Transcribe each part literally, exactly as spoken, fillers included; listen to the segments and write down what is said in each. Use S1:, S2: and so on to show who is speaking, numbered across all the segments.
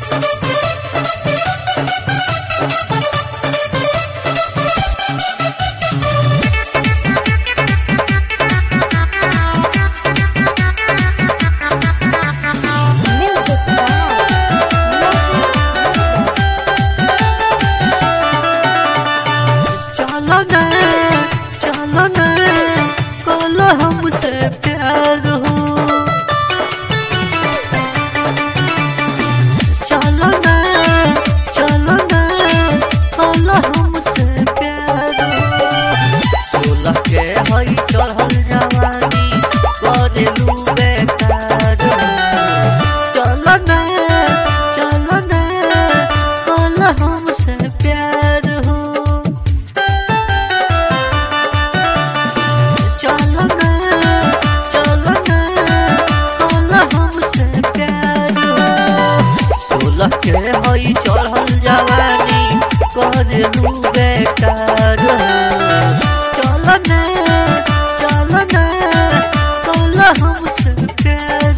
S1: हई चढ़ल जवानी करे लू बेकार चल ना चल ना कल हमसे प्यार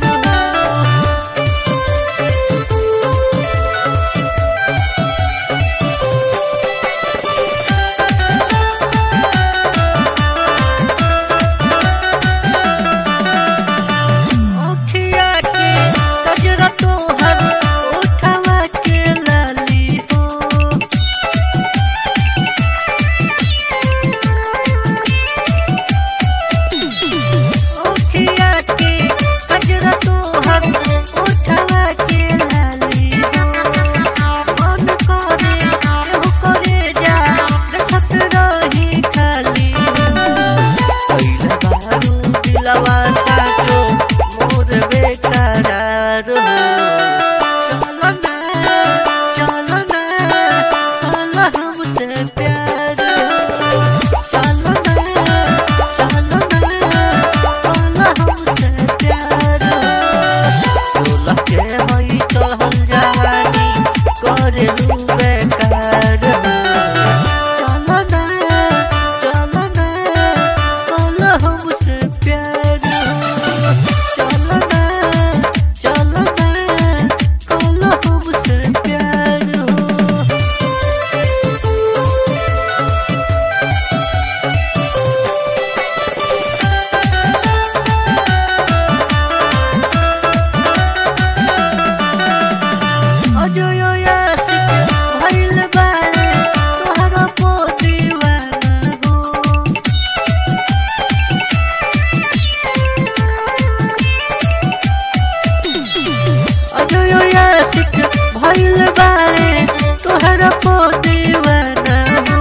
S1: भइल बारे तोहरा पो दीवाना हो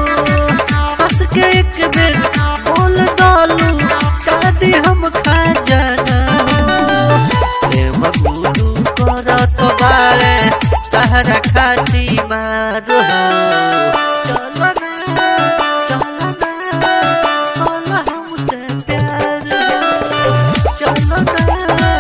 S1: हंस के एक बेर बोल डालू शादी हम खा जाना हो प्रेम गुरु करत बारे तहरा खाती मारो चल ना चल ना कल हमसे प्यार चल ना